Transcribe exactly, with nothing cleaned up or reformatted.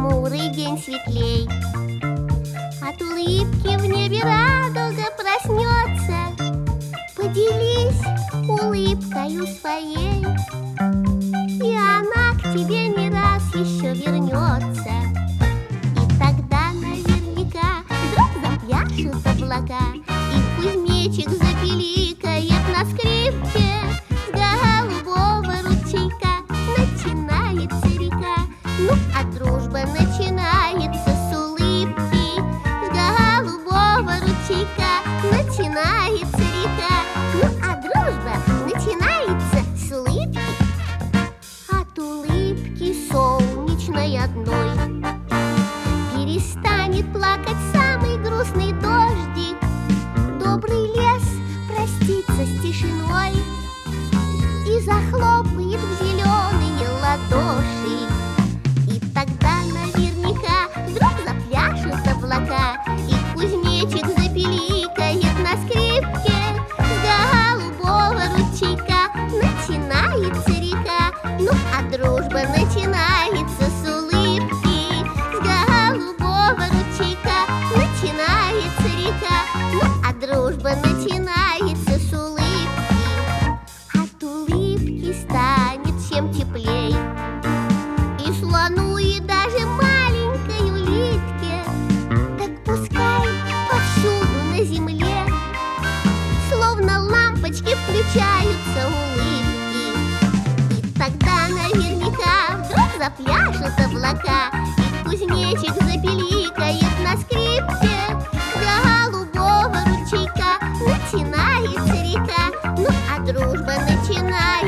хмурый день светлей. От улыбки в небе радуга проснется. Поделись улыбкою своей, и она к тебе не раз еще вернется. И тогда наверняка вдруг запляшут облака, и кузнечик запиликает на скрипке. С голубого ручейка начинается река, ну а дружба начинается с улыбки. С голубого ручейка начинается река, ну а дружба начинается с улыбки. От улыбки солнечной одной перестанет плакать самый грустный дождик. Добрый лес простится с тишиной и захлопает в зеленые ладоши. И тогда наверняка вдруг запляшут облака, и кузнечик запиликает на скрипке. С голубого ручейка начинается река, ну а дружба начинается с улыбки. С голубого ручейка начинается река, ну а дружба начинается с улыбки. От улыбки станет всем теплей, и слону, и даже маленькой улитке. Так пускай повсюду на земле словно лампочки включаются улыбки. И тогда наверняка вдруг запляшут облака, и кузнечик запиликает на скрипке. С голубого ручейка начинается река, ну а дружба начинается